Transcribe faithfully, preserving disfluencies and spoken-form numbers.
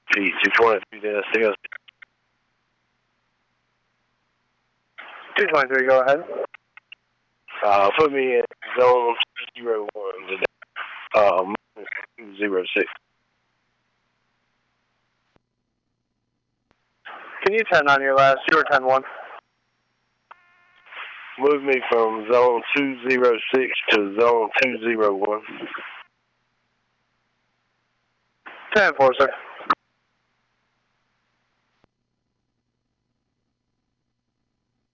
P two twenty-three, then sales. two twenty-three, go ahead. Uh, put me in zone zero one today. Um, zero six. Can you ten on your last? You were ten one. Move me from zone two zero six to zone two zero one. ten four, sir.